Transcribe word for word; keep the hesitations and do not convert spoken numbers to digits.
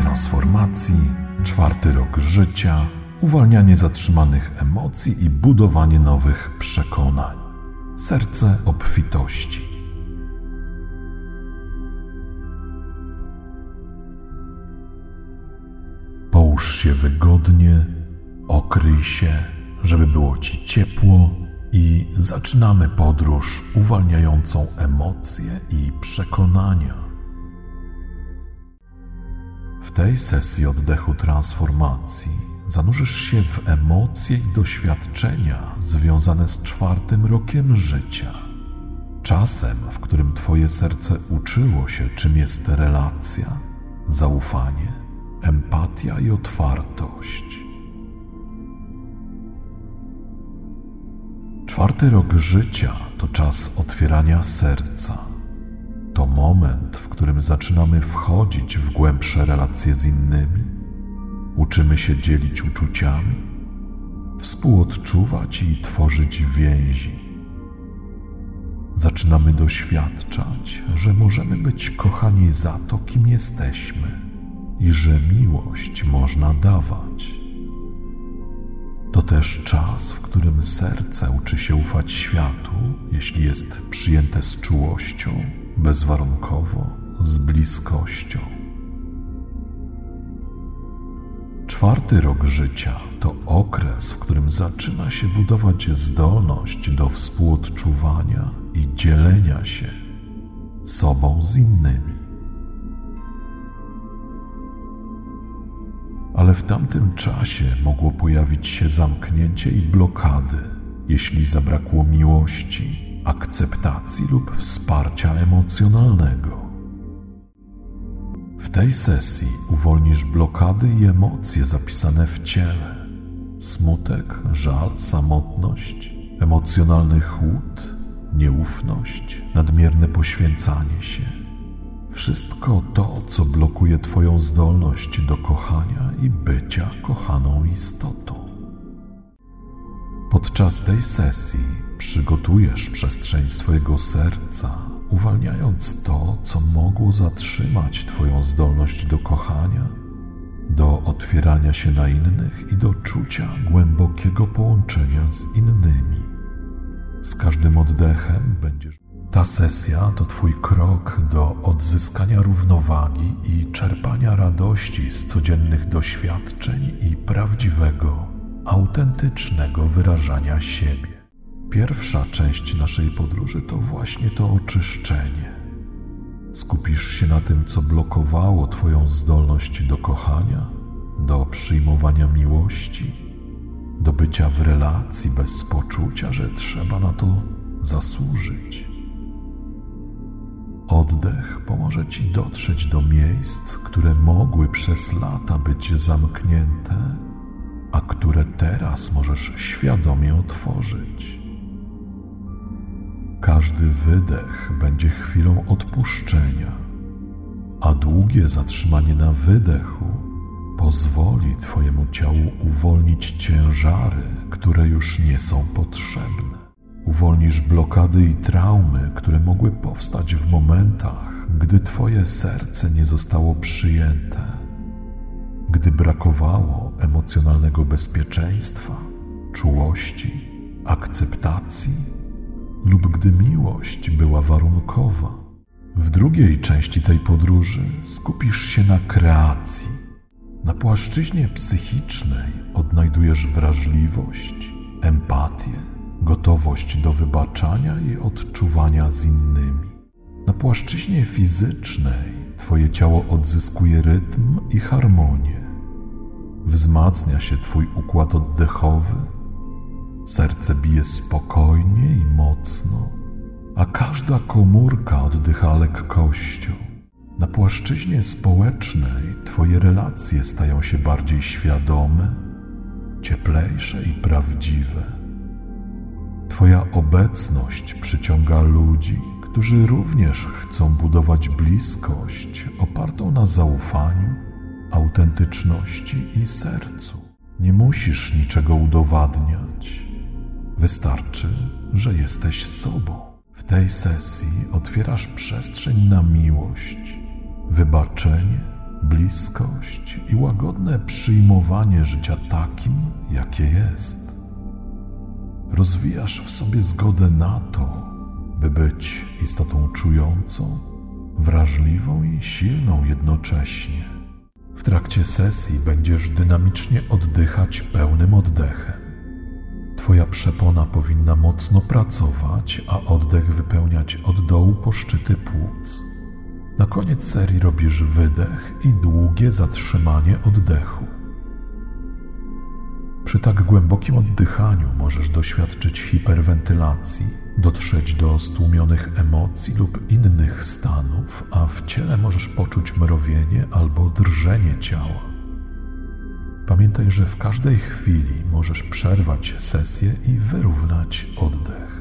transformacji, czwarty rok życia, uwalnianie zatrzymanych emocji i budowanie nowych przekonań. Serce obfitości. Połóż się wygodnie, okryj się, żeby było Ci ciepło i zaczynamy podróż uwalniającą emocje i przekonania. W tej sesji oddechu transformacji zanurzysz się w emocje i doświadczenia związane z czwartym rokiem życia. Czasem, w którym Twoje serce uczyło się, czym jest relacja, zaufanie, empatia i otwartość. Czwarty rok życia to czas otwierania serca. To moment, w którym zaczynamy wchodzić w głębsze relacje z innymi. Uczymy się dzielić uczuciami, współodczuwać i tworzyć więzi. Zaczynamy doświadczać, że możemy być kochani za to, kim jesteśmy i że miłość można dawać. To też czas, w którym serce uczy się ufać światu, jeśli jest przyjęte z czułością, bezwarunkowo, z bliskością. Czwarty rok życia to okres, w którym zaczyna się budować zdolność do współodczuwania i dzielenia się sobą z innymi. Ale w tamtym czasie mogło pojawić się zamknięcie i blokady, jeśli zabrakło miłości, akceptacji lub wsparcia emocjonalnego. W tej sesji uwolnisz blokady i emocje zapisane w ciele. Smutek, żal, samotność, emocjonalny chłód, nieufność, nadmierne poświęcanie się. Wszystko to, co blokuje Twoją zdolność do kochania i bycia kochaną istotą. Podczas tej sesji przygotujesz przestrzeń swojego serca, uwalniając to, co mogło zatrzymać Twoją zdolność do kochania, do otwierania się na innych i do czucia głębokiego połączenia z innymi. Z każdym oddechem będziesz... Ta sesja to Twój krok do odzyskania równowagi i czerpania radości z codziennych doświadczeń i prawdziwego, autentycznego wyrażania siebie. Pierwsza część naszej podróży to właśnie to oczyszczenie. Skupisz się na tym, co blokowało Twoją zdolność do kochania, do przyjmowania miłości, do bycia w relacji bez poczucia, że trzeba na to zasłużyć. Oddech pomoże Ci dotrzeć do miejsc, które mogły przez lata być zamknięte, a które teraz możesz świadomie otworzyć. Każdy wydech będzie chwilą odpuszczenia, a długie zatrzymanie na wydechu pozwoli Twojemu ciału uwolnić ciężary, które już nie są potrzebne. Uwolnisz blokady i traumy, które mogły powstać w momentach, gdy Twoje serce nie zostało przyjęte, gdy brakowało emocjonalnego bezpieczeństwa, czułości, akceptacji lub gdy miłość była warunkowa. W drugiej części tej podróży skupisz się na kreacji. Na płaszczyźnie psychicznej odnajdujesz wrażliwość, empatię, gotowość do wybaczania i odczuwania z innymi. Na płaszczyźnie fizycznej Twoje ciało odzyskuje rytm i harmonię. Wzmacnia się Twój układ oddechowy, serce bije spokojnie i mocno, a każda komórka oddycha lekkością. Na płaszczyźnie społecznej Twoje relacje stają się bardziej świadome, cieplejsze i prawdziwe. Twoja obecność przyciąga ludzi, którzy również chcą budować bliskość opartą na zaufaniu, autentyczności i sercu. Nie musisz niczego udowadniać. Wystarczy, że jesteś sobą. W tej sesji otwierasz przestrzeń na miłość, wybaczenie bliskość i łagodne przyjmowanie życia takim, jakie jest. Rozwijasz w sobie zgodę na to, by być istotą czującą, wrażliwą i silną jednocześnie. W trakcie sesji będziesz dynamicznie oddychać pełnym oddechem. Twoja przepona powinna mocno pracować, a oddech wypełniać od dołu po szczyty płuc. Na koniec serii robisz wydech i długie zatrzymanie oddechu. Przy tak głębokim oddychaniu możesz doświadczyć hiperwentylacji, dotrzeć do stłumionych emocji lub innych stanów, a w ciele możesz poczuć mrowienie albo drżenie ciała. Pamiętaj, że w każdej chwili możesz przerwać sesję i wyrównać oddech.